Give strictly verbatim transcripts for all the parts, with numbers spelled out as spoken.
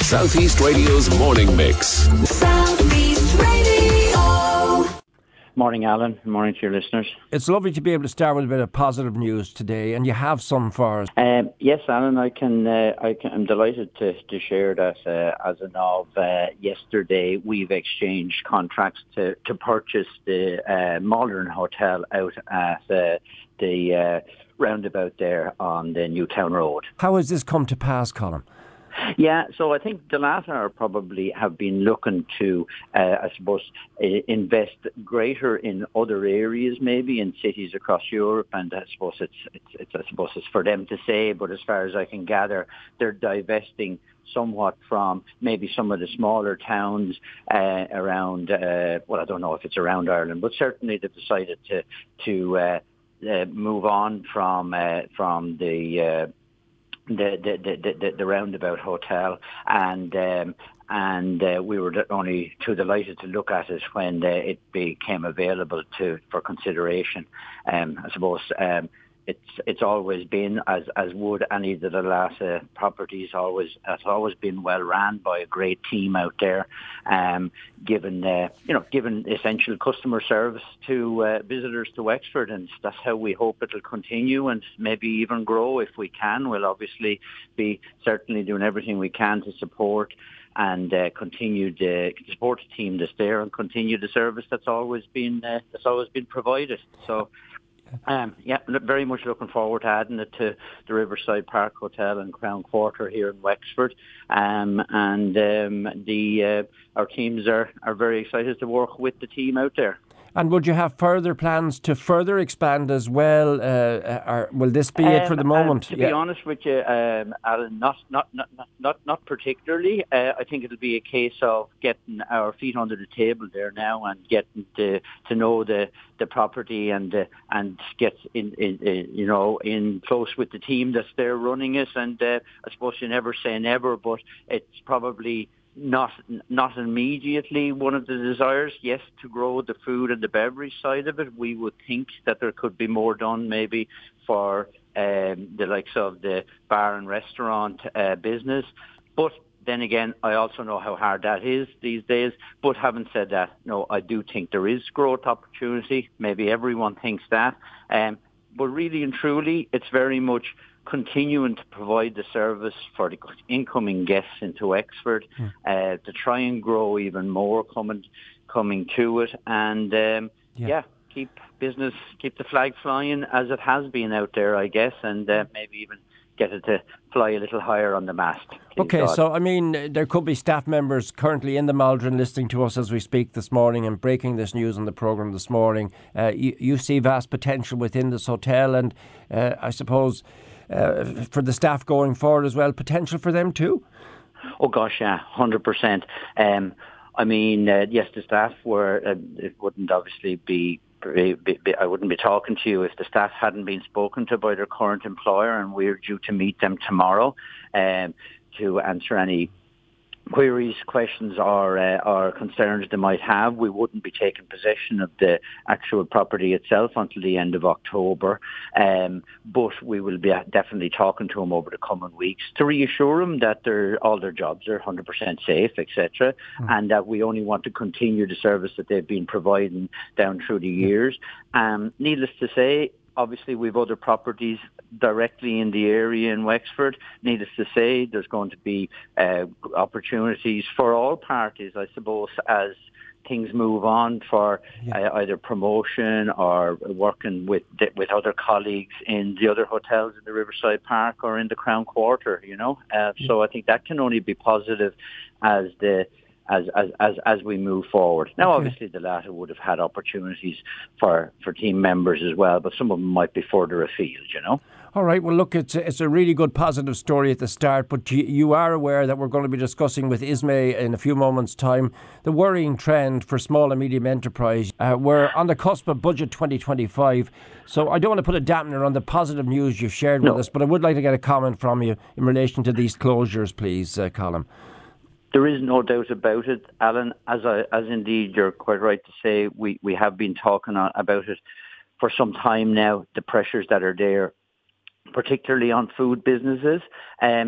Southeast Radio's morning mix. Southeast Radio. Morning, Alan. Good morning to your listeners. It's lovely to be able to start with a bit of positive news today, and you have some for us. Um, yes, Alan, I can. Uh, I can. I'm delighted to, to share that uh, as of uh, yesterday, we've exchanged contracts to, to purchase the uh, Modern Hotel out at uh, the uh, roundabout there on the Newtown Road. How has this come to pass, Colin? Yeah, so I think the latter probably have been looking to, uh, I suppose, uh, invest greater in other areas, maybe in cities across Europe, and I suppose it's, it's, it's, I suppose it's for them to say. But as far as I can gather, they're divesting somewhat from maybe some of the smaller towns uh, around. Uh, well, I don't know if it's around Ireland, but certainly they've decided to to uh, uh, move on from uh, from the. Uh, The the, the the the roundabout hotel, and um, and uh, we were only too delighted to look at it when uh, it became available to for consideration. Um, I suppose um, it's it's always been, as as would any of the Dalata properties, always has always been well ran by a great team out there, um, given uh, you know given essential customer service to uh, visitors to Wexford, and that's how we hope it'll continue and maybe even grow if we can. We'll obviously be certainly doing everything we can to support and uh, continue to support the team that's there and continue the service that's always been uh, that's always been provided. So. Um, yeah, very much looking forward to adding it to the Riverside Park Hotel and Crown Quarter here in Wexford. Um, and um, the uh, our teams are, are very excited to work with the team out there. And would you have further plans to further expand as well, uh, or will this be um, it for the moment? Um, to yeah. be honest with you, um, Alan, not not not not not particularly. Uh, I think it'll be a case of getting our feet under the table there now and getting to to know the, the property and uh, and get in, in, in you know in close with the team that's there running it. And uh, I suppose you never say never, but it's probably. Not not immediately one of the desires, yes, to grow the food and the beverage side of it. We would think that there could be more done maybe for um, the likes of the bar and restaurant uh, business. But then again, I also know how hard that is these days. But having said that, no, I do think there is growth opportunity. Maybe everyone thinks that. Um, but really and truly, it's very much continuing to provide the service for the incoming guests into Wexford, mm. uh, to try and grow even more coming coming to it, and um, yeah. yeah, keep business, keep the flag flying as it has been out there, I guess, and uh, maybe even get it to fly a little higher on the mast. Okay, God. so I mean, there could be staff members currently in the Maldron listening to us as we speak this morning and breaking this news on the programme this morning. Uh, you, you see vast potential within this hotel, and uh, I suppose uh, for the staff going forward as well, potential for them too? Oh gosh, yeah, one hundred percent. Um, I mean, uh, yes, the staff were, uh, it wouldn't obviously be Be, be, I wouldn't be talking to you if the staff hadn't been spoken to by their current employer, and we're due to meet them tomorrow um, to answer any queries, questions or, uh, or concerns they might have. We wouldn't be taking possession of the actual property itself until the end of October, um, but we will be definitely talking to them over the coming weeks to reassure them that they're, all their jobs are one hundred percent safe, et cetera, mm. and that we only want to continue the service that they've been providing down through the years. Um, needless to say, obviously, we've other properties directly in the area in Wexford. Needless to say, there's going to be uh, opportunities for all parties, I suppose, as things move on for yeah. uh, either promotion or working with with other colleagues in the other hotels in the Riverside Park or in the Crown Quarter, you know. Uh, yeah. So I think that can only be positive as the As, as as as we move forward. Now, okay. Obviously, the latter would have had opportunities for, for team members as well, but some of them might be further afield, you know. All right. Well, look, it's a, it's a really good positive story at the start, but you, you are aware that we're going to be discussing with Ismay in a few moments' time the worrying trend for small and medium enterprise. Uh, we're on the cusp of Budget twenty twenty-five, so I don't want to put a dampener on the positive news you've shared no. with us, but I would like to get a comment from you in relation to these closures, please, uh, Colin. There is no doubt about it, Alan. As I, as indeed you're quite right to say, we, we have been talking about it for some time now, the pressures that are there, particularly on food businesses. Um,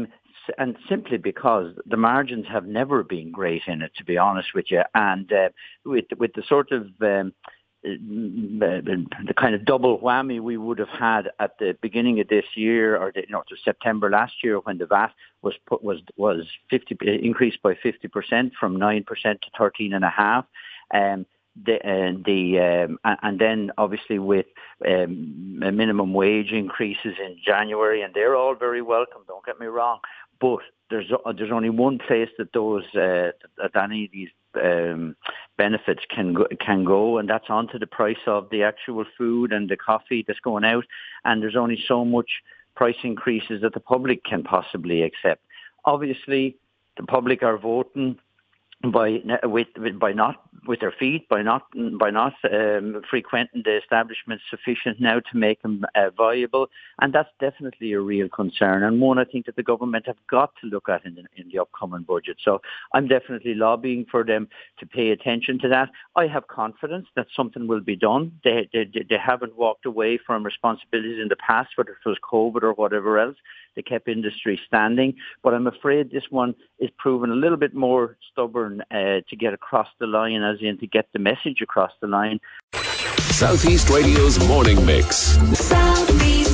and simply because the margins have never been great in it, to be honest with you. And uh, with with the sort of um, the kind of double whammy we would have had at the beginning of this year, or the, you know, to September last year, when the V A T was put, was was fifty increased by fifty percent from nine percent to thirteen and a half. Um, The, uh, the um, and then obviously with um, minimum wage increases in January, and they're all very welcome. Don't get me wrong, but there's uh, there's only one place that those uh, that any of these um, benefits can go, can go, and that's onto the price of the actual food and the coffee that's going out. And there's only so much price increases that the public can possibly accept. Obviously, the public are voting by with, with by not with their feet, by not by not um, frequenting the establishments sufficient now to make them uh, viable, and that's definitely a real concern, and one I think that the government have got to look at in the, in the upcoming budget. So I'm definitely lobbying for them to pay attention to that. I have confidence that something will be done. They they, they haven't walked away from responsibilities in the past, whether it was COVID or whatever else. They kept industry standing, but I'm afraid this one is proven a little bit more stubborn uh, to get across the line, as in to get the message across the line. Southeast Radio's morning mix. Southeast